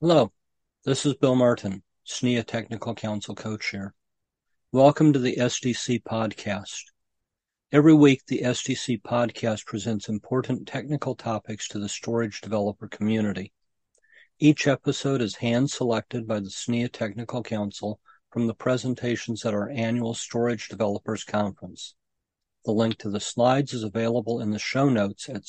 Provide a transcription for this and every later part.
Hello, this is Bill Martin, SNIA Technical Council Co-Chair. Welcome to the SDC Podcast. Every week, the SDC Podcast presents important technical topics to the storage developer community. Each episode is hand-selected by the SNIA Technical Council from the presentations at our annual Storage Developers Conference. The link to the slides is available in the show notes at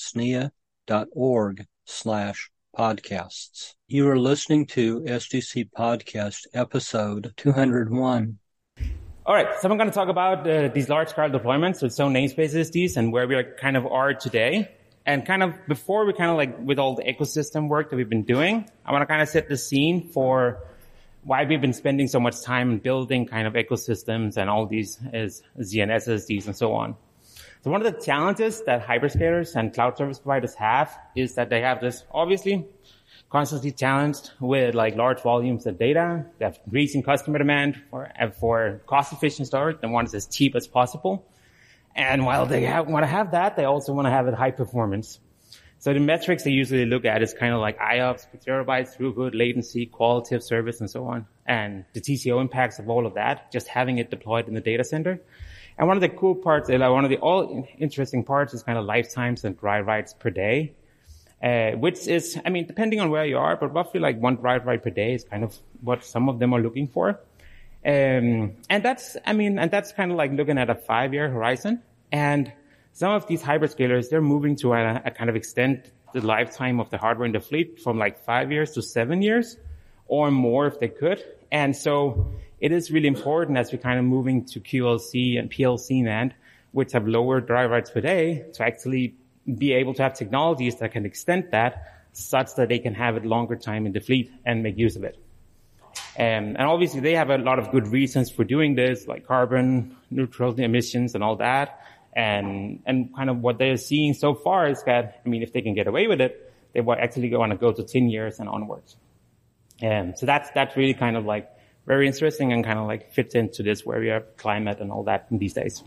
snia.org/podcasts. You are listening to SDC Podcast episode 201. All right, so I'm going to talk about these large-scale deployments with zone namespace SSDs and where we are today. And before we with all the ecosystem work that we've been doing, I want to set the scene for why we've been spending so much time building ecosystems and all these as ZNS SSDs and so on. So one of the challenges that hyperscalers and cloud service providers have is that they have this obviously constantly challenged with large volumes of data. They have increasing customer demand for cost-efficient storage. They want it as cheap as possible. And while they want to have that, they also want to have it high performance. So the metrics they usually look at is IOPS per terabyte, throughput, latency, quality of service, and so on. And the TCO impacts of all of that, just having it deployed in the data center. And one of the cool parts, one of the all interesting parts is lifetimes and drive writes per day, which is, depending on where you are, but roughly one drive write per day is what some of them are looking for. And that's looking at a 5-year horizon. And some of these hyperscalers, they're moving to a extend the lifetime of the hardware in the fleet from 5 years to 7 years or more if they could. And so it is really important as we're moving to QLC and PLC NAND, which have lower drive writes per day, to actually be able to have technologies that can extend that such that they can have it longer time in the fleet and make use of it. And obviously they have a lot of good reasons for doing this, like carbon neutrality emissions and all that. And what they're seeing so far is that, if they can get away with it, they will actually want to go to 10 years and onwards. So that's really very interesting and fits into this where we have climate and all that these days.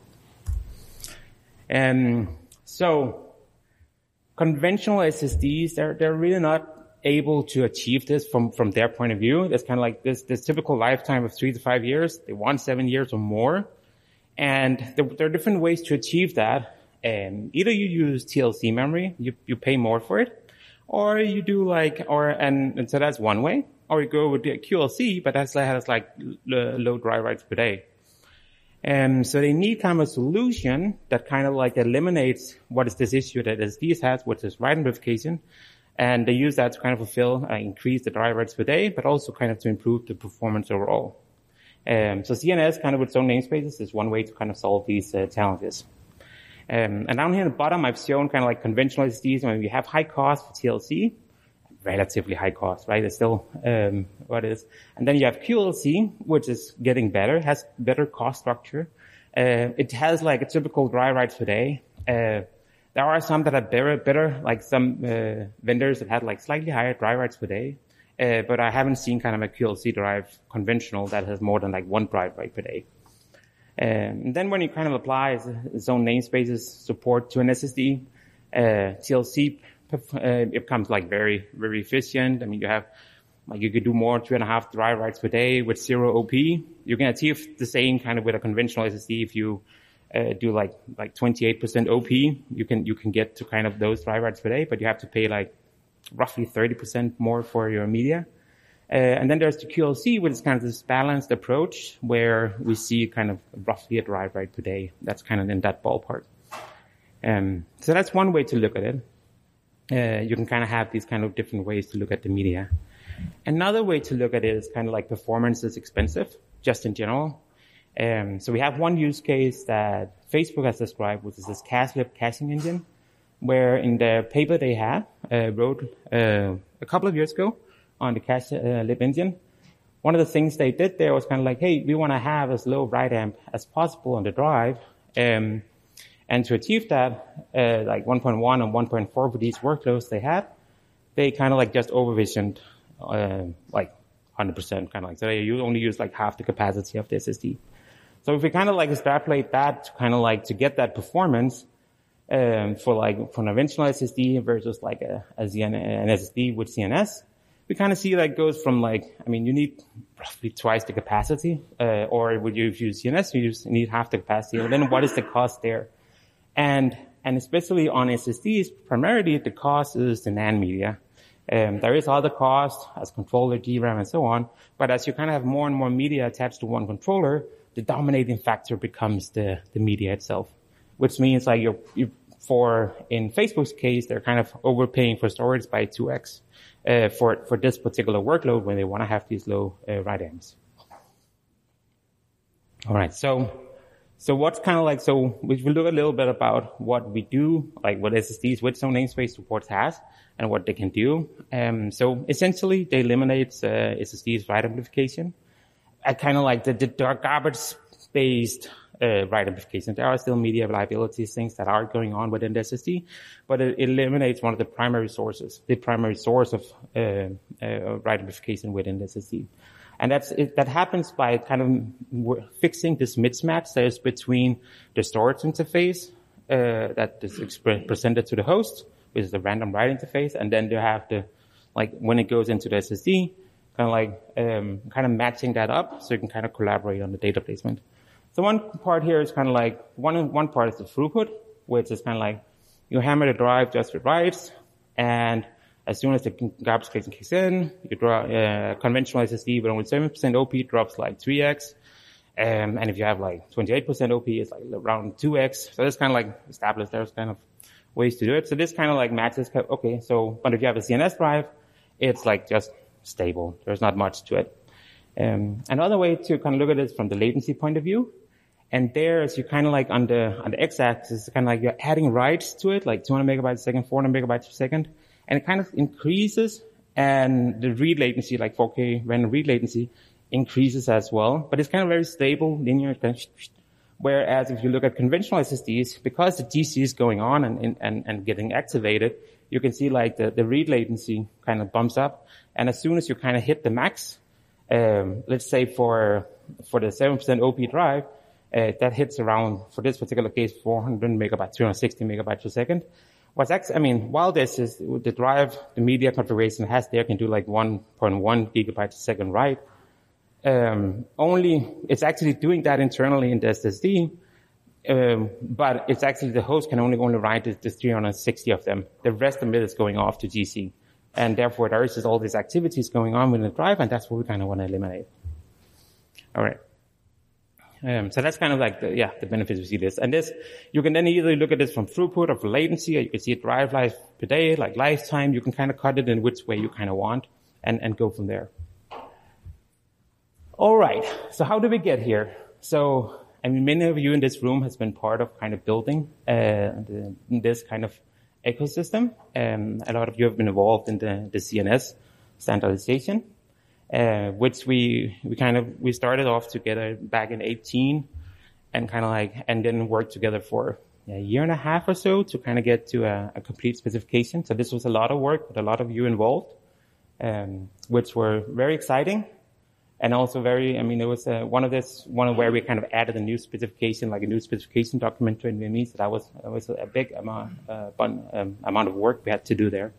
So conventional SSDs, they're really not able to achieve this from their point of view. There's this typical lifetime of 3 to 5 years. They want 7 years or more. And there are different ways to achieve that. Either you use TLC memory, you pay more for it, or you do and so that's one way. Or you go with the QLC, but that has low drive writes per day. So they need a solution that eliminates what is this issue that SSDs has, which is write notification. And they use that to fulfill, increase the drive writes per day, but also to improve the performance overall. So ZNS with zone namespaces is one way to solve these challenges. And down here at the bottom, I've shown conventional SSDs when we have high cost for TLC, relatively high cost, right? It's still what it is. And then you have QLC, which is getting better, has better cost structure. It has a typical drive writes per day. There are some that are better, like some vendors that had slightly higher drive writes per day. But I haven't seen a QLC drive conventional that has more than one drive write per day. And then when you apply zone namespaces support to an SSD, TLC, it becomes very, very efficient. You have, you could do more 2.5 drive writes per day with 0 OP. You can achieve the same with a conventional SSD if you do 28% OP. You can get to those drive writes per day, but you have to pay roughly 30% more for your media. And then there's the QLC, which is this balanced approach where we see roughly a drive write per day. That's in that ballpark. So that's one way to look at it. You can have these different ways to look at the media. Another way to look at it is performance is expensive, just in general. So we have one use case that Facebook has described, which is this CacheLib caching engine, where in the paper they wrote a couple of years ago on the CacheLib engine. One of the things they did there was hey, we want to have as low write amp as possible on the drive. And to achieve that, 1.1 and 1.4 for these workloads they had, they just overvisioned, 100%, so you only use half the capacity of the SSD. So if we extrapolate that to to get that performance, for an conventional SSD versus an SSD with CNS, we kind of see that goes from you need roughly twice the capacity, or would you use CNS, you need half the capacity. And then what is the cost there? And especially on SSDs, primarily the cost is the NAND media. There is other costs as controller, DRAM, and so on. But as you kind of have more and more media attached to one controller, the dominating factor becomes the media itself, which means like in Facebook's case, they're kind of overpaying for storage by 2x, for this particular workload when they want to have these low, write ams. All right. So what's kind of like, so we will look a little bit about what we do, like what SSDs with some namespace support has and what they can do. So essentially they eliminate, SSDs write amplification. I kind of like the garbage-based, write amplification. There are still media liabilities, things that are going on within the SSD, but it eliminates one of the primary sources, the primary source of, write amplification within the SSD. And that happens by kind of fixing this mismatch that is between the storage interface, that is presented to the host, which is the random write interface, and then you have when it goes into the SSD, kind of matching that up so you can kind of collaborate on the data placement. So one part here is kind of like, one part is the throughput, which is kind of like you hammer the drive just with writes, and as soon as the garbage collection kicks in, you draw conventional SSD with only 7% OP drops like 3x. And if you have like 28% OP, it's like around 2x. So that's kind of like established. There's kind of ways to do it. So this kind of like matches. Okay. So, but if you have a CNS drive, it's like just stable. There's not much to it. Another way to kind of look at it from the latency point of view. And there, as you kind of like on the x-axis, kind of like you're adding writes to it, like 200 megabytes a second, 400 megabytes per second. And it kind of increases, and the read latency, like 4K random read latency, increases as well. But it's kind of very stable, linear. Whereas if you look at conventional SSDs, because the GC is going on and getting activated, you can see like the read latency kind of bumps up. And as soon as you kind of hit the max, let's say for the 7% OP drive, that hits around, for this particular case, 400 megabytes, 360 megabytes per second. What's actually, while this is the drive, the media configuration has there can do like 1.1 gigabytes a second write. Only it's actually doing that internally in the SSD, but it's actually the host can only write the 360 of them. The rest of it is going off to GC, and therefore there is just all these activities going on within the drive, and that's what we kind of want to eliminate. All right. So that's kind of like the benefits we see this. And this, you can then either look at this from throughput or from latency, or you can see it drive life per day, like lifetime. You can kind of cut it in which way you kind of want and go from there. All right. So how do we get here? So, many of you in this room has been part of kind of building, this kind of ecosystem. A lot of you have been involved in the CNS standardization. Which we started off together back in 2018 and then worked together for a year and a half or so to kind of get to a complete specification. So this was a lot of work with a lot of you involved, which were very exciting and also very, it was one where we kind of added a new specification, like a new specification document to NVMe. So that was a big amount of work we had to do there.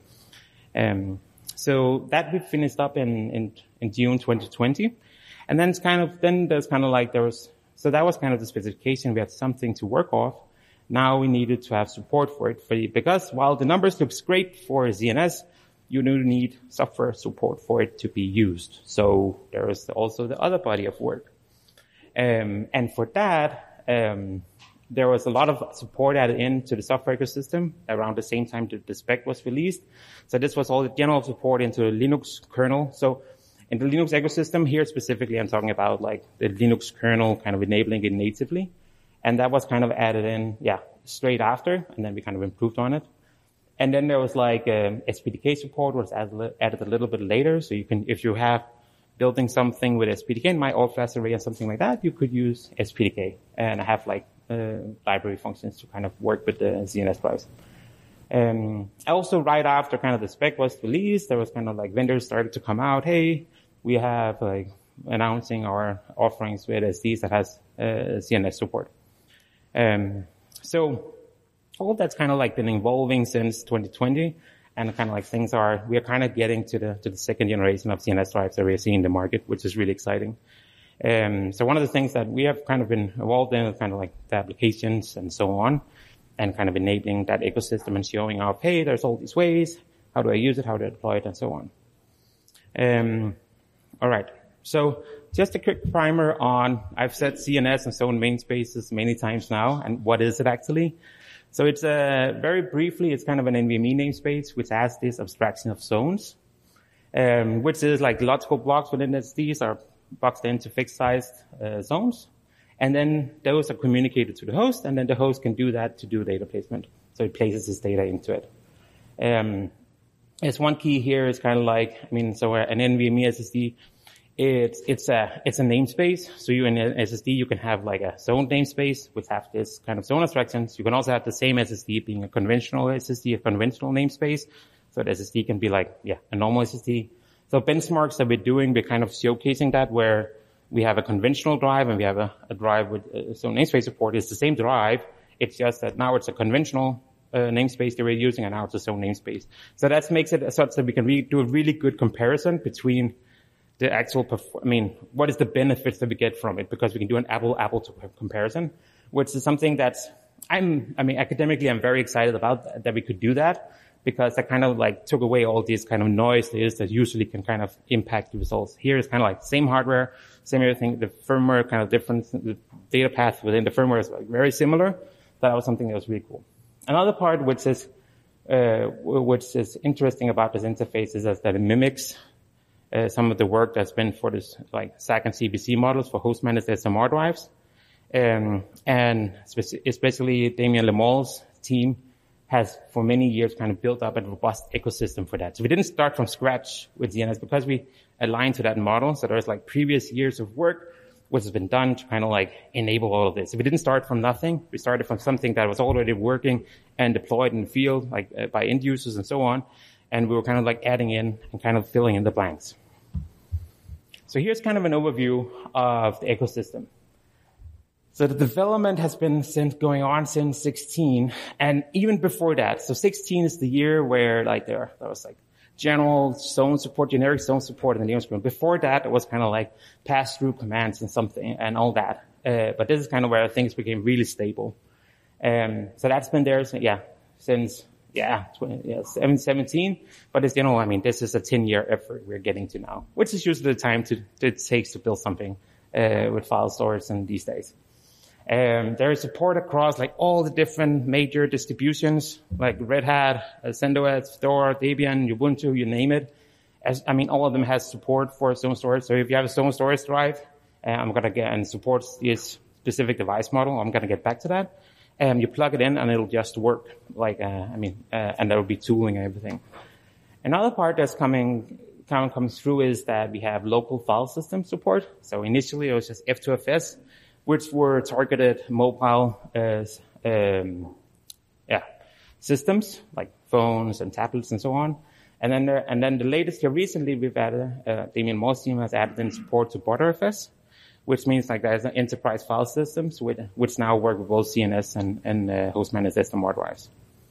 So that we finished up in June 2020. And then so that was kind of the specification. We had something to work off. Now we needed to have support for it because while the numbers looks great for ZNS, you do need software support for it to be used. So there is also the other body of work. And for that, there was a lot of support added into the software ecosystem around the same time the spec was released. So this was all the general support into the Linux kernel. So in the Linux ecosystem here specifically, I'm talking about like the Linux kernel kind of enabling it natively. And that was kind of added in, straight after, and then we kind of improved on it. And then there was like SPDK support was added a little bit later. So you can, if you have building something with SPDK in my all-flash array or something like that, you could use SPDK and have like library functions to kind of work with the ZNS drives. Also right after kind of the spec was released, there was kind of like vendors started to come out. Hey, we have like announcing our offerings with SSDs that has CNS support. So all that's kind of like been evolving since 2020. And kind of like we are kind of getting to the second generation of CNS drives that we're seeing in the market, which is really exciting. So one of the things that we have kind of been involved in is kind of like the applications and so on, and kind of enabling that ecosystem and showing off, hey, there's all these ways. How do I use it? How do I deploy it? And so on. All right. So just a quick primer on, I've said CNS and zone namespaces many times now, and what is it actually? So it's very briefly, it's kind of an NVMe namespace which has this abstraction of zones, which is like logical blocks within SSDs are boxed into fixed-sized zones, and then those are communicated to the host, and then the host can do that to do data placement. So it places its data into it. As one key here is kind of like, so an NVMe SSD, it's a namespace. So you in an SSD, you can have like a zone namespace, which have this kind of zone abstractions. You can also have the same SSD being a conventional SSD, a conventional namespace. So the SSD can be like, a normal SSD. So benchmarks that we're doing, we're kind of showcasing that where we have a conventional drive and we have a drive with zone namespace support. It's the same drive. It's just that now it's a conventional namespace that we're using, and now it's a zone namespace. So that makes it such that we can do a really good comparison between the actual, what is the benefits that we get from it, because we can do an apple to comparison, which is something that's, academically, I'm very excited about that we could do that, because that kind of like took away all these kind of noise that usually can kind of impact the results. Here it's kind of like same hardware, same everything, the firmware kind of different, the data path within the firmware is like very similar. That was something that was really cool. Another part which is interesting about this interface is that it mimics some of the work that's been for this like SAC and CBC models for host managed SMR drives. And especially Damien Lemall's team has for many years kind of built up a robust ecosystem for that. So we didn't start from scratch with ZNS because we aligned to that model. So there's like previous years of work which has been done to kind of like enable all of this. So we didn't start from nothing. We started from something that was already working and deployed in the field, like by end users and so on. And we were kind of like adding in and kind of filling in the blanks. So here's kind of an overview of the ecosystem. So the development has been going on since 16, and even before that. So 16 is the year where like there was like general zone support, generic zone support in the Linux kernel. Before that, it was kind of like pass-through commands and something and all that. But this is kind of where things became really stable. So that's been there since 2017. But it's, this is a 10-year effort we're getting to now, which is usually the time it takes to build something with file storage in these days. There is support across like all the different major distributions, like Red Hat, CentOS, Fedora, Debian, Ubuntu, you name it. All of them has support for zone storage. So if you have a zone storage drive, I'm going to get and supports this specific device model, I'm going to get back to that. You plug it in and it'll just work. And there will be tooling and everything. Another part that's comes through is that we have local file system support. So initially it was just F2FS, which were targeted mobile systems like phones and tablets and so on. And then the latest here recently we've added, Damien Moore's team has added in support to ButterFS, which means like there's an enterprise file systems which now work with both CNS and host managed SMR drives.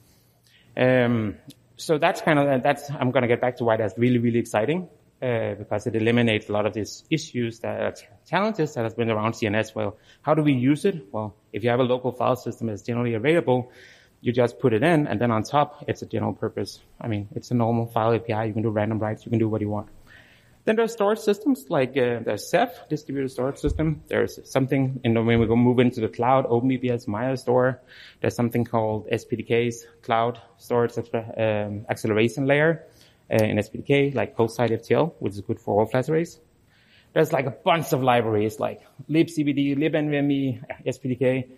So that's I'm going to get back to why that's really, really exciting. Because it eliminates a lot of these issues challenges that has been around CNS. Well, how do we use it? Well, if you have a local file system that's generally available, you just put it in, and then on top, it's a general purpose. It's a normal file API. You can do random writes. You can do what you want. Then there's storage systems like there's Ceph, distributed storage system. There's something when we move into the cloud, OpenVPS, MyStore. There's something called SPDK's cloud storage acceleration layer. In SPDK, like host-side FTL, which is good for all flash arrays. There's like a bunch of libraries like libcbd, libnvme, SPDK,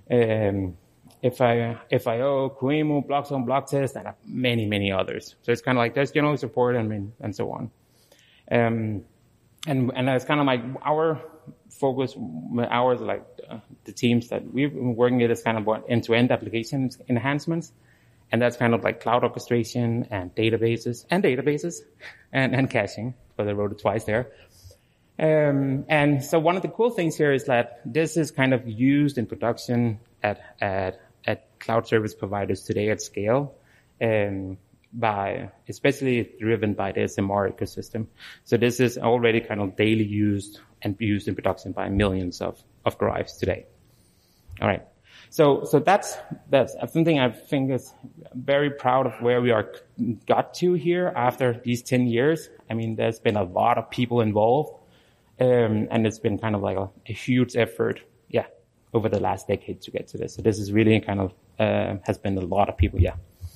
FIO, QEMU, Blockzone, Blocktest, and many, many others. So it's kind of like there's general support and so on. And that's kind of like our focus, the teams that we've been working with is kind of what end-to-end application enhancements. And that's kind of like cloud orchestration and databases and caching, because I wrote it twice there. And so one of the cool things here is that this is kind of used in production at cloud service providers today at scale. especially driven by the SMR ecosystem. So this is already kind of daily used and used in production by millions of drives today. All right. So that's something I think is very proud of where we got to here after these 10 years. I mean, there's been a lot of people involved, and it's been kind of like a huge effort, over the last decade to get to this. So this is really kind of, has been a lot of people,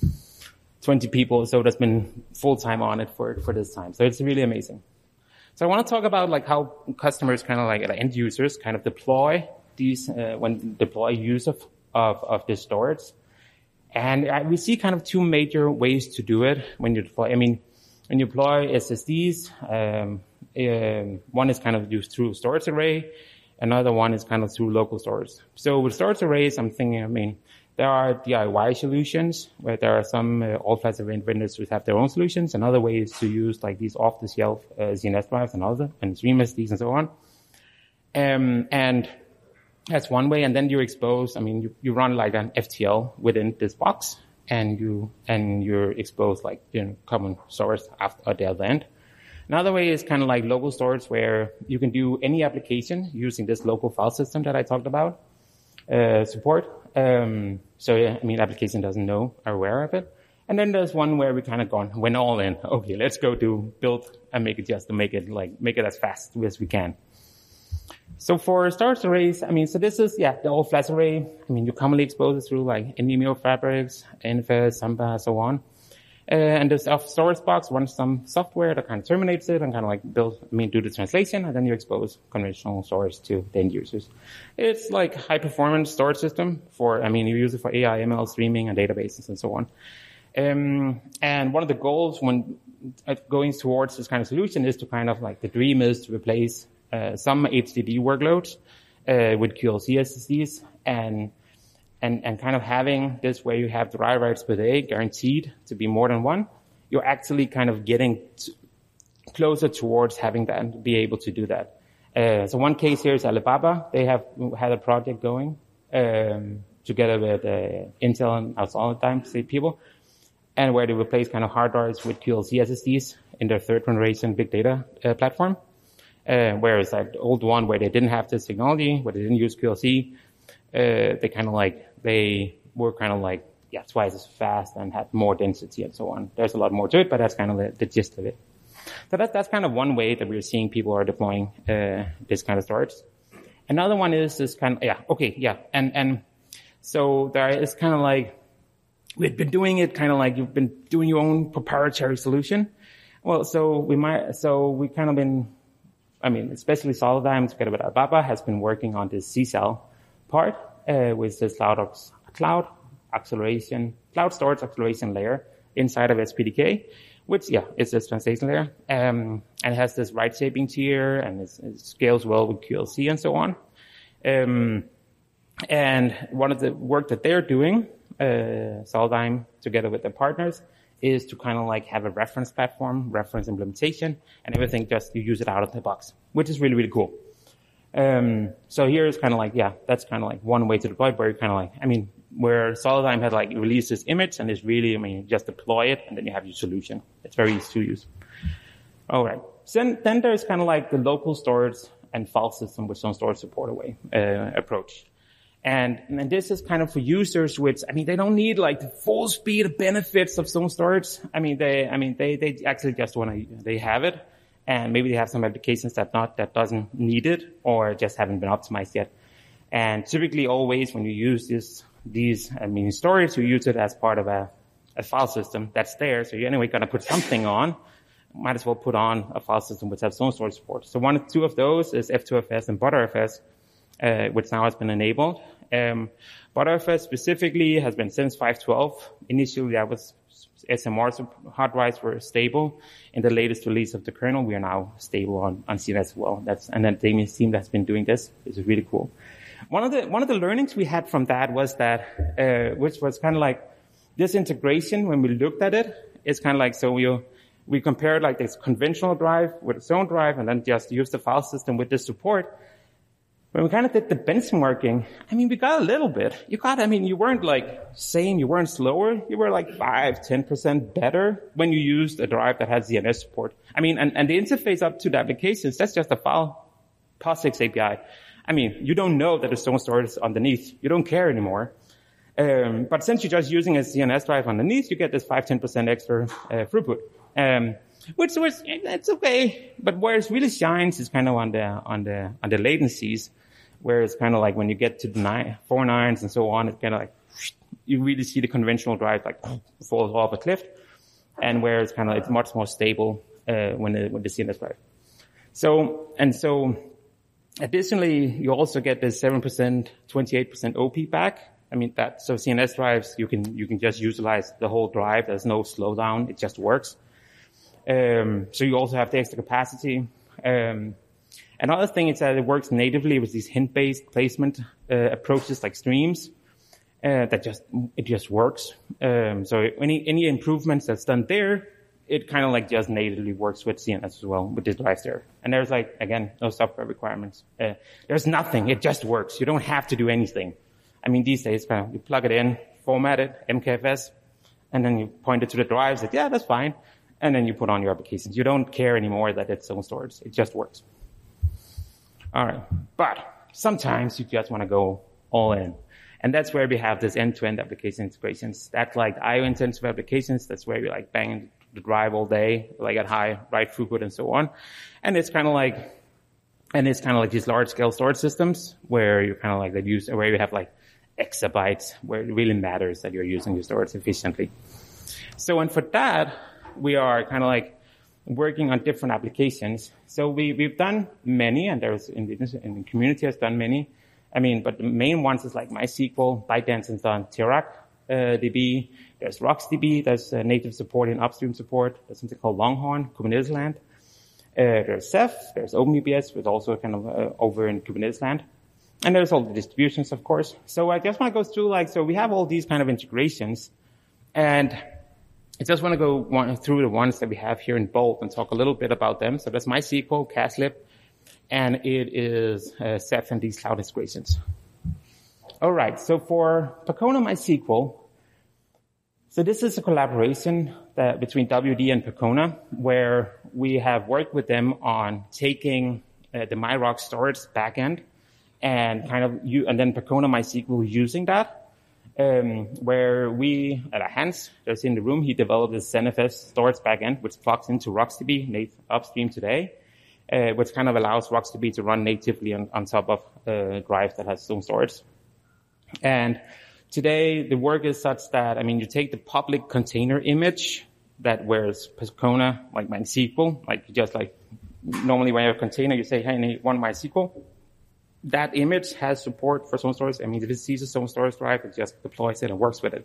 20 people. So that's been full time on it for this time. So it's really amazing. So I want to talk about like how customers kind of like end users kind of deploy these, deploy use of this storage. And we see kind of two major ways to do it when you deploy. I mean, when you deploy SSDs, one is kind of used through storage array. Another one is kind of through local storage. So with storage arrays, I'm thinking, there are DIY solutions where there are some all-flash array vendors who have their own solutions. Another way is to use like these off-the-shelf ZNS drives and Stream SSDs and so on. And that's one way. And then you expose, you run like an FTL within this box, and you're exposed like, common source after the other end. Another way is kind of like local storage, where you can do any application using this local file system that I talked about, support. Application doesn't know or aware of it. And then there's one where we kind of went all in. Okay, let's go build and make it make it as fast as we can. So for storage arrays, so this is, the all-flash array. You commonly expose it through like NVMe fabrics, NFS, Samba, so on. And this storage box runs some software that kind of terminates it and kind of like do the translation, and then you expose conventional storage to the end users. It's like high performance storage system you use it for AI, ML, streaming, and databases and so on. And one of the goals when going towards this kind of solution is to kind of like, the dream is to replace some HDD workloads with QLC SSDs, and kind of having this where you have the write writes per day guaranteed to be more than one, you're actually kind of getting closer towards having that, be able to do that. So one case here is Alibaba. They have had a project going together with Intel and Solidtyme people, and where they replace kind of hard drives with QLC SSDs in their third generation big data platform. Whereas like the old one where they didn't have this technology, where they didn't use QLC, they were kind of like, twice as fast and had more density and so on. There's a lot more to it, but that's kind of the gist of it. So that's kind of one way that we're seeing people are deploying this kind of storage. Another one is this kind of, and so there is kind of like, we've been doing it kind of like you've been doing your own proprietary solution. Well, we kind of been, especially Solidtyme together with Alibaba has been working on this CCell part, with this cloud storage acceleration layer inside of SPDK, which, is this translation layer, and it has this write shaping tier, and it scales well with QLC and so on. And one of the work that they're doing, Solidtyme together with their partners, is to kind of like have a reference platform, reference implementation, and everything just you use it out of the box, which is really, really cool. So here is kind of like, that's kind of like one way to deploy, where you're kind of like, where Solidtyme had like released this image and it's really, just deploy it and then you have your solution. It's very easy to use. All right. So then there's kind of like the local storage and file system with some storage support approach. And this is kind of for users which, they don't need like the full speed of benefits of some storage. They actually just they have it. And maybe they have some applications that doesn't need it or just haven't been optimized yet. And typically always when you use these storage, you use it as part of a file system that's there. So you're anyway going to put something on. Might as well put on a file system which has its own storage support. So two of those is F2FS and Btrfs, which now has been enabled. Btrfs specifically has been since 5.12. Initially that was SMR hard drives were stable. In the latest release of the kernel, we are now stable on CNS as well. And then the team that's been doing this is really cool. One of the learnings we had from that was that, which was kind of like this integration when we looked at it, it's kind of like, so we compared like this conventional drive with its own drive and then just use the file system with this support. when we kind of did the benchmarking, I mean, we got a little bit. You weren't like same, you weren't slower. You were like 5-10% better when you used a drive that has DNS support. I mean, and the interface up to the applications, that's just a file POSIX API. I mean, you don't know that the stone storage is underneath. You don't care anymore. But since you're just using a DNS drive underneath, you get this 5-10% extra throughput. Which it's okay. But where it really shines is kind of on the latencies, where it's kind of like when you get to the 4 nines and so on, it's kind of like, you really see the conventional drive like falls off a cliff, and where it's kind of, it's much more stable, when the CNS drive. So, additionally, you also get this 7%, 28% OP back. I mean, so CNS drives, you can just utilize the whole drive. There's no slowdown. It just works. So you also have the extra capacity. Another thing is that it works natively with these hint-based placement, approaches like streams. It just works. So any improvements that's done there, it kind of like just natively works with CNS as well, with this drive there. And there's like, again, no software requirements. There's nothing. It just works. You don't have to do anything. I mean, these days, kind of, you plug it in, format it, MKFS, and then you point it to the drives, like, yeah, that's fine. And then you put on your applications. You don't care anymore that it's zone storage. It just works. All right. But sometimes you just want to go all in. And that's where we have this end-to-end application integrations. That's like IO-intensive applications. That's where we like bang the drive all day, like at high write throughput and so on. And it's kind of like these large-scale storage systems where you kind of like where you have like exabytes, where it really matters that you're using your storage efficiently. So, and for that, we are kind of like working on different applications. So we've done many, and there's in the community has done many. I mean, but the main ones is like MySQL, ByteDance has done Terac DB. There's RocksDB. There's native support and upstream support. There's something called Longhorn, Kubernetes land. There's Ceph. There's OpenVBS, which is also kind of over in Kubernetes land. And there's all the distributions, of course. So I just want to go through so we have all these kind of integrations, and I just want to go through the ones that we have here in bold and talk a little bit about them. So that's MySQL, CASLib, and it is Ceph and these cloud integrations. All right. So for Percona MySQL, so this is a collaboration between WD and Percona, where we have worked with them on taking the MyRock storage backend and and then Percona MySQL using that, where we, at Hans, that's in the room, he developed this ZenFS storage backend, which plugs into RocksDB upstream today, which kind of allows RocksDB to run natively on top of a drive that has zone storage. And today, the work is such that, I mean, you take the public container image that where's Percona, like MySQL, like you just like, normally when you have a container, you say, hey, I need one MySQL. That image has support for zone storage. I mean, if it sees a zone storage drive, it just deploys it and works with it.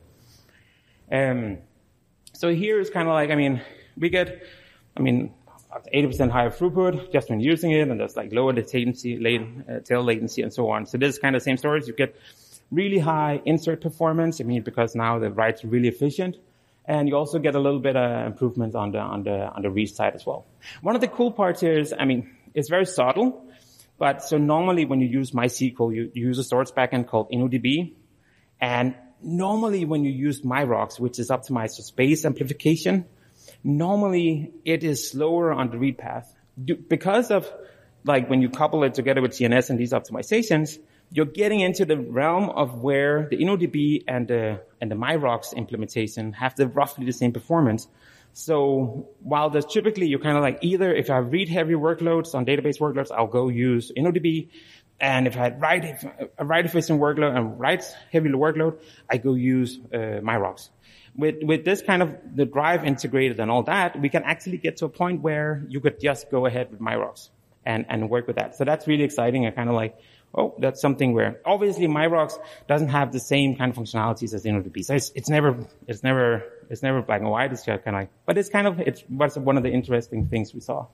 So here is kind of like, I mean, we get, 80% higher throughput just when using it, and there's like lower tail latency and so on. So this is kind of the same storage. You get really high insert performance. I mean, because now the write's really efficient. And you also get a little bit of improvement on the read side as well. One of the cool parts here is, I mean, it's very subtle. But so normally when you use MySQL, you use a storage backend called InnoDB. And normally when you use MyRocks, which is optimized for space amplification, normally it is slower on the read path. Because of, like, when you couple it together with CNS and these optimizations, you're getting into the realm of where the InnoDB and the MyRocks implementation have roughly the same performance. So while there's typically, you're kind of like, either if I have read heavy workloads on database workloads, I'll go use InnoDB. And if I had write efficient workload and write heavy workload, I go use MyRocks. With this kind of the drive integrated and all that, we can actually get to a point where you could just go ahead with MyRocks and work with that. So that's really exciting and kind of like, oh, that's something where obviously MyRocks doesn't have the same kind of functionalities as InnoDB. So it's never black and white. It's just kind of like, but it's one of the interesting things we saw.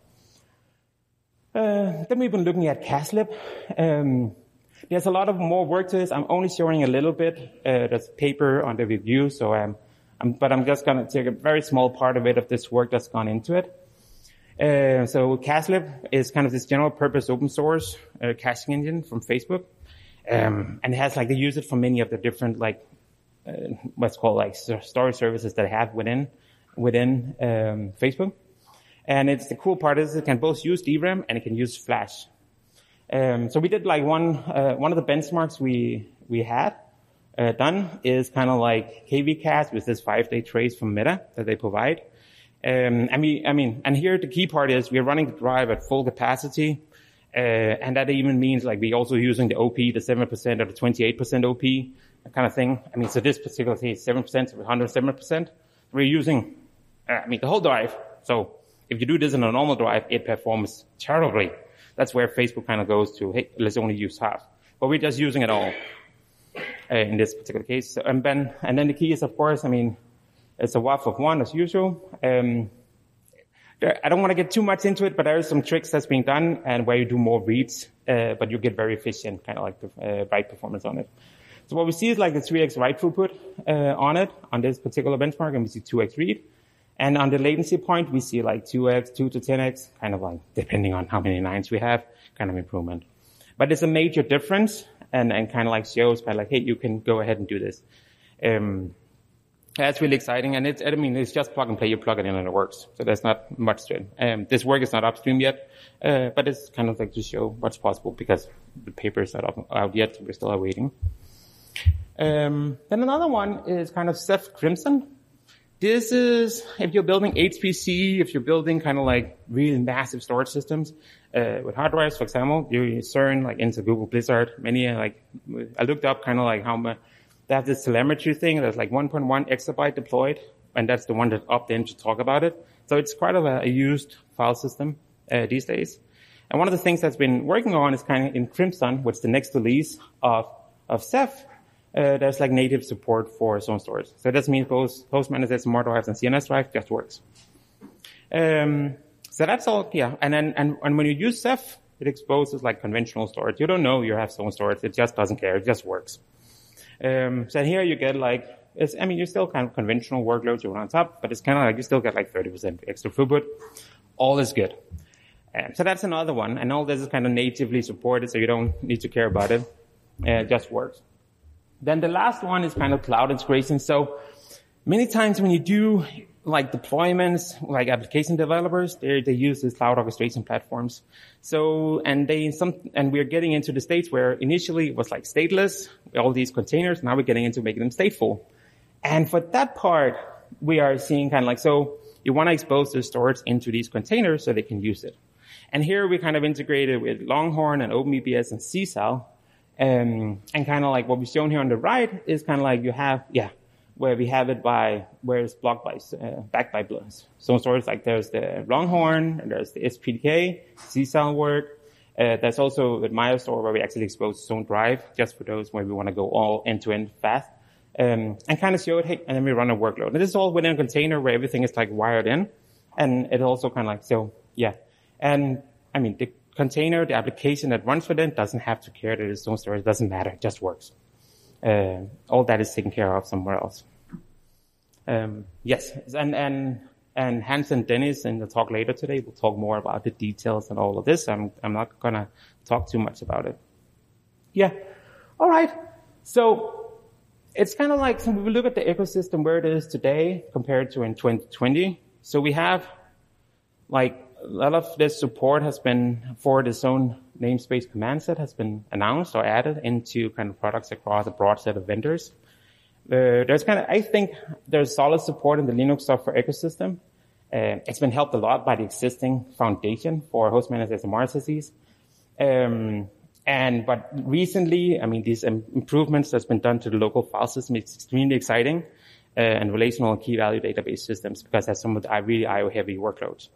Then we've been looking at CASLib. There's a lot of more work to this. I'm only showing a little bit. There's a paper on the review, so but I'm just going to take a very small part of it, of this work that's gone into it. So CacheLib is kind of this general purpose open source caching engine from Facebook. And it has they use it for many of the different what's called storage services that I have within Facebook. And the cool part is it can both use DRAM and it can use flash. So we did one of the benchmarks we had done is kind of KV Cache with this 5-day trace from Meta that they provide. And here the key part is we're running the drive at full capacity. And that even means we're also using the OP, the 7% or the 28% OP kind of thing. So this particular case, 7%, so 107%. We're using, the whole drive. So if you do this in a normal drive, it performs terribly. That's where Facebook kind of goes to, hey, let's only use half. But we're just using it all in this particular case. So, and then the key is, of course, it's a WAF of 1 as usual. I don't want to get too much into it, but there are some tricks that's being done and where you do more reads, but you get very efficient kind of write performance on it. So what we see is the 3x write throughput on this particular benchmark, and we see 2x read. And on the latency point, we see 2x, 2 to 10x, kind of depending on how many nines we have, kind of improvement. But it's a major difference and kind of shows hey, you can go ahead and do this. That's really exciting, and it's just plug and play. You plug it in and it works. So there's not much to it. This work is not upstream yet, but it's kind of to show what's possible because the paper is not out yet. So we're still awaiting. Then another one is kind of Ceph Crimson. This is if you're building HPC, if you're building kind of really massive storage systems with hard drives, for example, you CERN into Google Blizzard. Many I looked up kind of how much. They have this telemetry thing that's 1.1 exabyte deployed, and that's the one that opted in to talk about it. So it's quite a used file system these days. And one of the things that's been working on is kind of in Crimson, which is the next release of Ceph. There's native support for zone storage. So that means both host managers, more drives, and CNS drive just works. So that's all, yeah. And when you use Ceph, it exposes conventional storage. You don't know you have zone storage. It just doesn't care. It just works. So here you get you still kind of conventional workloads you run on top, but it's kind of you still get 30% extra throughput. All is good. So that's another one. And all this is kind of natively supported, so you don't need to care about it. It just works. Then the last one is kind of cloud integration. So many times when you do deployments, application developers, they use these cloud orchestration platforms. So, and we're getting into the states where initially it was stateless, all these containers. Now we're getting into making them stateful. And for that part, we are seeing kind of so you want to expose the storage into these containers so they can use it. And here we kind of integrated with Longhorn and OpenVPS and CSAL. And kind of what we've shown here on the right is kind of you have, where we have it where it's blocked by, backed by zone storage. There's the Longhorn, and there's the SPDK, CSAL work. There's also with MyoStore where we actually expose zone drive just for those where we want to go all end-to-end fast. And kind of show it, hey, and then we run a workload. And this is all within a container where everything is wired in. And it also kind of so, yeah. And the container, the application that runs within doesn't have to care that it's zone storage. It doesn't matter. It just works. All that is taken care of somewhere else. Yes, and Hans and Dennis in the talk later today will talk more about the details and all of this. I'm not gonna talk too much about it. Yeah. All right. So it's kind of so we look at the ecosystem where it is today compared to in 2020. So we have a lot of this support has been for the zone namespace command set has been announced or added into kind of products across a broad set of vendors. I think there's solid support in the Linux software ecosystem. It's been helped a lot by the existing foundation for host managers and RSSEs. But recently, these improvements that's been done to the local file system is extremely exciting, and relational key value database systems because that's some of the really IO heavy workloads.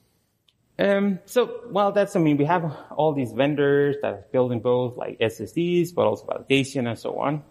We have all these vendors that are building both SSDs, but also validation and so on.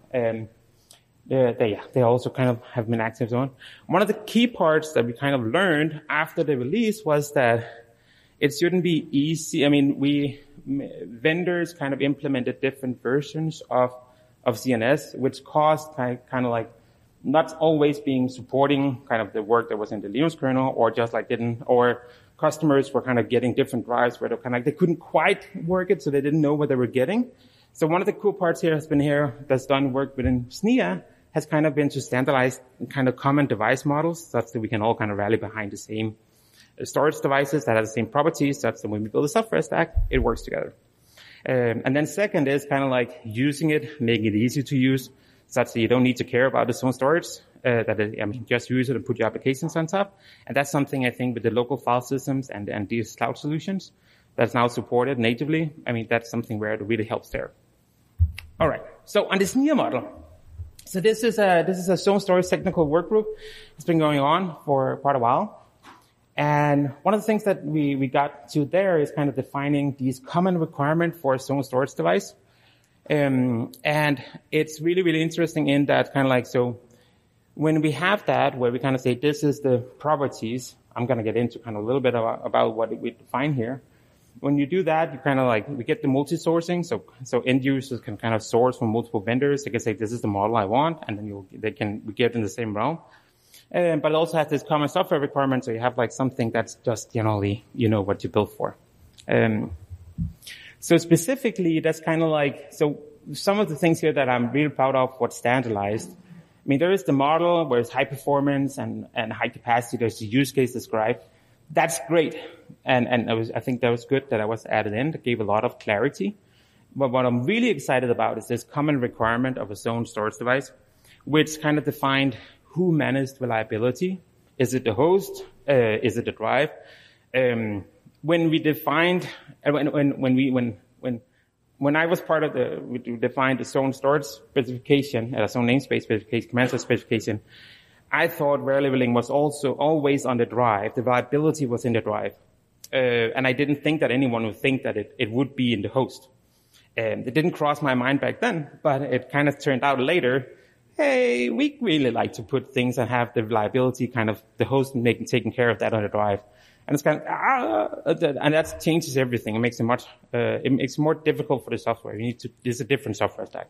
They also kind of have been active on. One of the key parts that we kind of learned after the release was that it shouldn't be easy. Vendors kind of implemented different versions of CNS, which caused kind of not always being supporting kind of the work that was in the Linux kernel, or just like or customers were kind of getting different drives where they couldn't quite work it, so they didn't know what they were getting. So one of the cool parts here that's done work within SNIA has kind of been to standardize kind of common device models such that we can all kind of rally behind the same storage devices that have the same properties, such that when we build a software stack, it works together. And then second is kind of like using it, making it easy to use, such that you don't need to care about its own storage, just use it and put your applications on top. And that's something I think with the local file systems and these cloud solutions that's now supported natively. I mean, that's something where it really helps there. All right. So on this SNIA model, so this is a zone storage technical work group. It's been going on for quite a while. And one of the things that we got to there is kind of defining these common requirements for a zone storage device. And it's really, really interesting in that kind of like, so when we have that, where we kind of say, this is the properties, I'm going to get into kind of a little bit about what we define here. When you do that, you kind of like, we get the multi-sourcing. So end users can kind of source from multiple vendors. They can say, this is the model I want. And then we get in the same realm. But it also has this common software requirement. So you have like something that's just generally, what you build for. So specifically, that's kind of like, so some of the things here that I'm really proud of, what's standardized. I mean, there is the model where it's high performance and high capacity. There's the use case described. That's great. And I think that was good that I was added in. That gave a lot of clarity. But what I'm really excited about is this common requirement of a zone storage device, which kind of defined who managed reliability. Is it the host? Is it the drive? When we defined, when I was part of we defined the zone storage specification, zone namespace specification, command set specification, I thought variable was also always on the drive. The reliability was in the drive. And I didn't think that anyone would think that it would be in the host. It didn't cross my mind back then, but it kind of turned out later, hey, we really like to put things and have the reliability kind of the host taking care of that on the drive. And it's kind of, and that changes everything. It makes it more difficult for the software. It's a different software stack.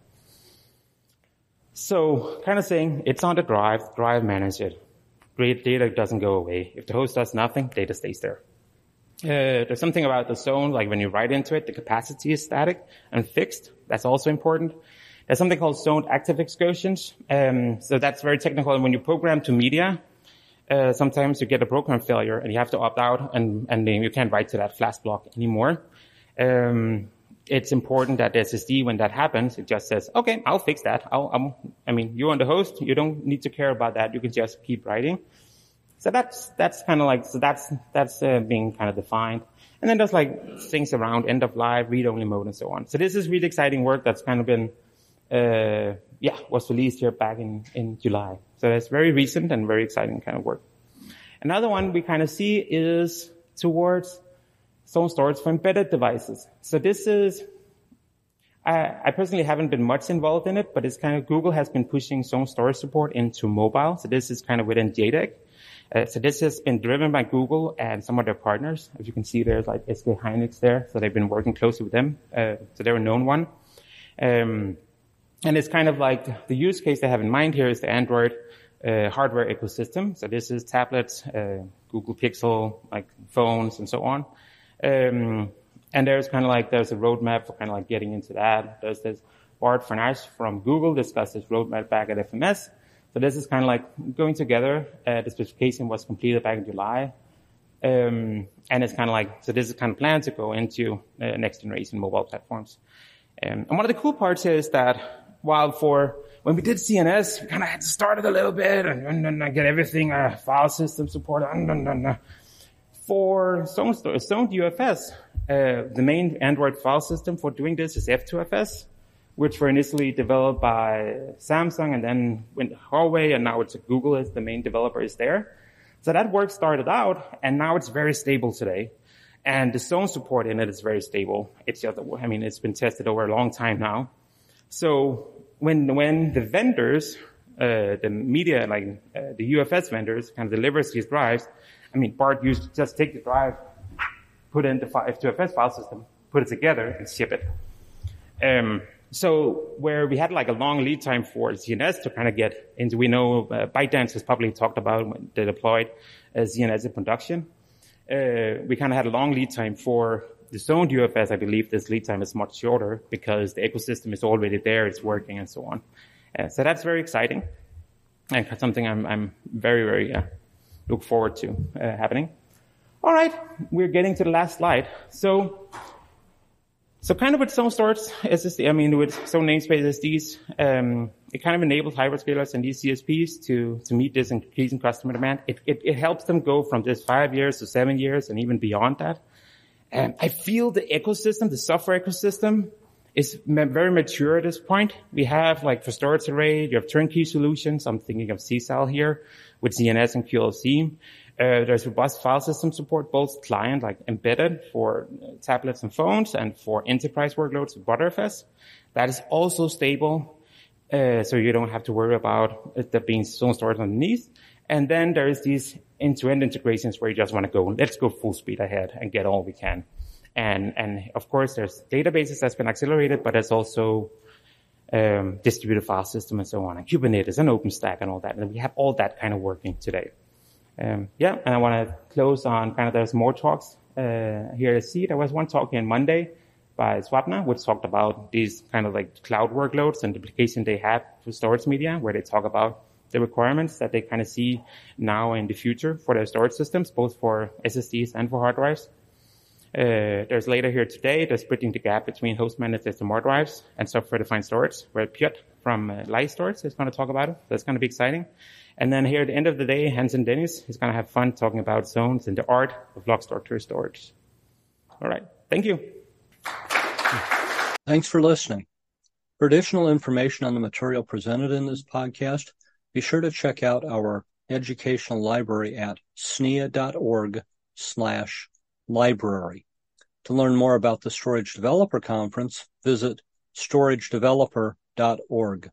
So kind of saying it's on the drive manage it. Great data doesn't go away. If the host does nothing, data stays there. There's something about the zone, like when you write into it, the capacity is static and fixed. That's also important. There's something called zoned active excursions. So that's very technical. And when you program to media, sometimes you get a program failure and you have to opt out and then you can't write to that flash block anymore. It's important that the SSD, when that happens, it just says, okay, I'll fix that. You're on the host. You don't need to care about that. You can just keep writing. So that's kind of like, so that's being kind of defined. And then there's like things around end of life, read-only mode and so on. So this is really exciting work that's kind of been, was released here back in July. So that's very recent and very exciting kind of work. Another one we kind of see is towards zone storage for embedded devices. So this is, I personally haven't been much involved in it, but it's kind of, Google has been pushing zone storage support into mobile. So this is kind of within JEDEC. So this has been driven by Google and some of their partners. As you can see, there's like SK Hynix there. So they've been working closely with them. So they're a known one. And it's kind of like the use case they have in mind here is the Android hardware ecosystem. So this is tablets, Google Pixel, like phones and so on. And there's kind of like, there's a roadmap for kind of like getting into that. There's this Bart Farnash from Google discussed this roadmap back at FMS. So this is kind of like going together. The specification was completed back in July. And it's kind of like, so this is kind of planned to go into next generation mobile platforms. And one of the cool parts here is that while when we did CNS, we kind of had to start it a little bit and get everything, file system support. For zoned UFS, the main Android file system for doing this is F2FS, which were initially developed by Samsung and then went Huawei, and now it's Google as the main developer is there. So that work started out, and now it's very stable today. And the zone support in it is very stable. It's just, it's been tested over a long time now. So when the vendors, the media, the UFS vendors kind of delivers these drives, Bart used to just take the drive, put it in the F2FS file system, put it together, and ship it. So where we had like a long lead time for ZNS to kind of get into, we know ByteDance has probably talked about when they deployed ZNS in production. We kind of had a long lead time for the zoned UFS. I believe this lead time is much shorter because the ecosystem is already there, it's working and so on. So that's very exciting and something I'm very, very look forward to happening. All right, we're getting to the last slide. So kind of with zone storage SSD, with zone namespace SSDs, it kind of enables hyperscalers and these CSPs to meet this increasing customer demand. It helps them go from just 5 years to 7 years and even beyond that. And I feel the ecosystem, the software ecosystem, is very mature at this point. We have, like, for storage array, you have turnkey solutions. I'm thinking of CSAL here with ZNS and QLC. There's robust file system support, both client, like embedded for tablets and phones, and for enterprise workloads with Btrfs. That is also stable, so you don't have to worry about it being zone storage underneath. And then there's these end-to-end integrations where you just want to go, let's go full speed ahead and get all we can. And of course, there's databases that's been accelerated, but there's also distributed file system and so on, and Kubernetes and OpenStack and all that. And we have all that kind of working today. And I want to close on kind of, there's more talks here at C. There was one talk on Monday by Swapna, which talked about these kind of like cloud workloads and the application they have for storage media, where they talk about the requirements that they kind of see now and in the future for their storage systems, both for SSDs and for hard drives. There's later here today, there's bridging the gap between host managed SMR drives and software-defined storage, where Piotr from Light Storage is going to talk about it. That's going to be exciting. And then here at the end of the day, Hans and Dennis is going to have fun talking about zones and the art of block structure storage. All right. Thank you. Thanks for listening. For additional information on the material presented in this podcast, be sure to check out our educational library at snia.org/library. To learn more about the Storage Developer Conference, visit storagedeveloper.org.